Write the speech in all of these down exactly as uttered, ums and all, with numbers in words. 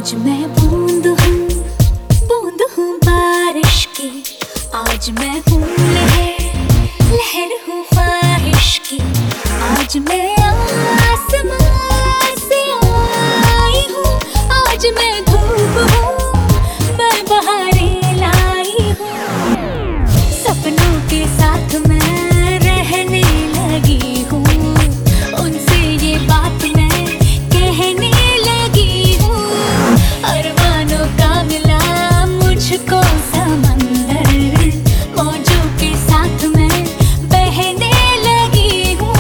आज मैं बूंद हूँ, बूंद हूँ बारिश की। आज मैं हूँ लहर, लहर हूँ ख्वाहिश की। आज मैं आसमां से आई हूँ। आज मैं धूप हूँ, मैं बहारें लाई हूँ। सपनों के साथ मैं रहने लगी हूँ। उनसे ये बात मैं कहने लगी हूँ। अरमानों का मिला मुझको समंदर, मौजों के साथ मैं बहने लगी हूँ।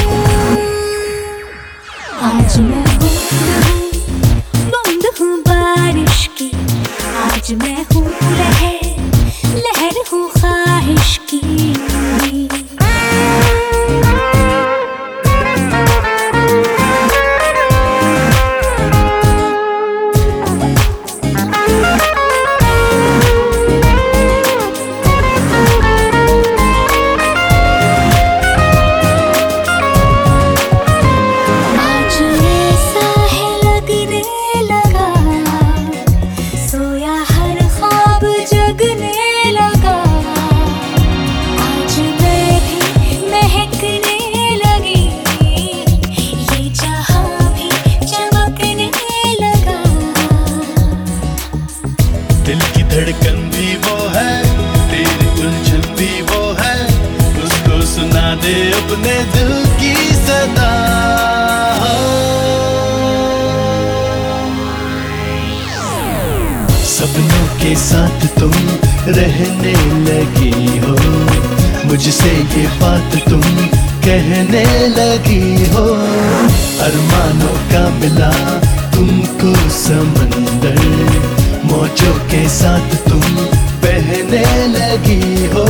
आज मैं बूंद हूँ, बूंद हूँ बारिश की। आज मैं हूँ लहर, लहर हूँ ख्वाहिश की। दिल की धड़कन भी वो है, तेरी उलझन भी वो है। उसको सुना दे अपने दिल की सदा। सपनों के साथ तुम रहने लगी हो। मुझसे ये बात तुम कहने लगी हो। अरमानों का मिला तुमको समंदर, मौजों के साथ तुम बहने लगी हो।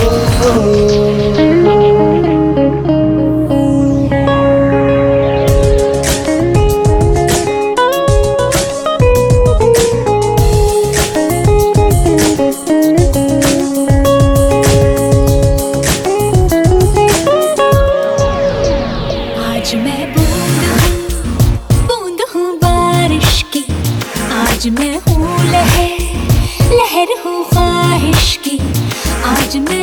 आज मैं बूंद हूँ, बूंद हूँ बारिश की। आज मैं हूँ लहर, लहर हूँ ख्वाहिश की। आज मैं